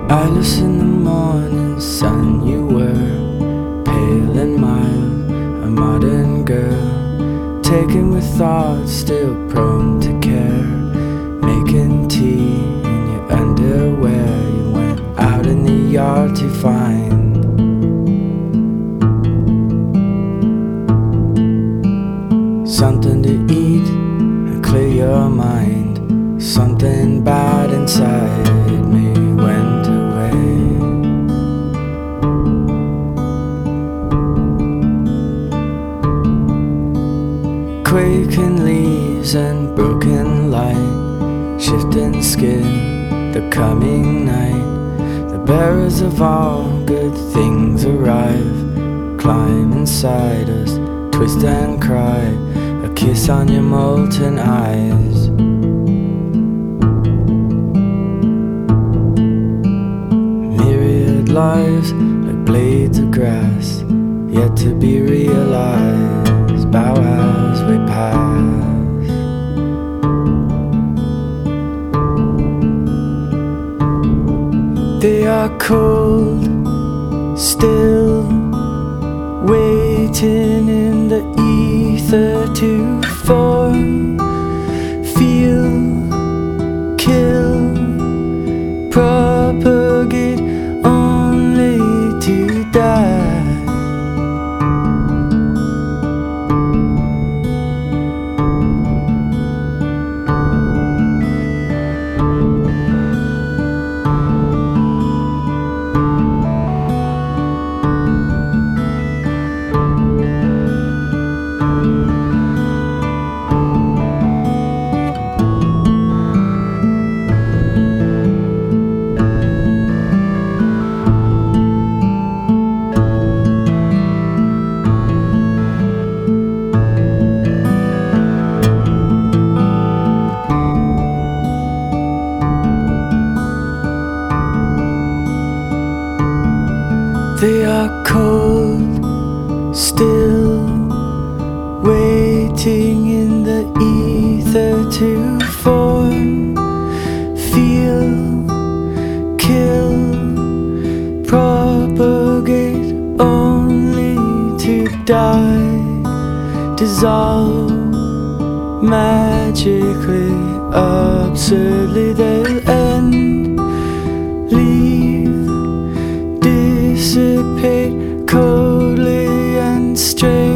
Eyeless in the morning sun, you were pale and mild, a modern girl, taken with thoughts, still prone to care, making tea in your underwear. You went out in the yard to find something to eat and clear your mind. Something bad inside me went away. Quaking leaves and broken light, shifting skin, the coming night. The bearers of all good things arrive, climb inside us, twist and cry, a kiss on your molten eyes. Myriad lives like blades of grass, yet to be realized, bow as we pass. They are cold, still waiting in the ether to form, feel, kill, propagate, only to die. They are cold, still waiting in the ether to form, feel, kill, propagate, only to die, dissolve, magically, absurdly they'll end, leave, dissipate coldly and straight.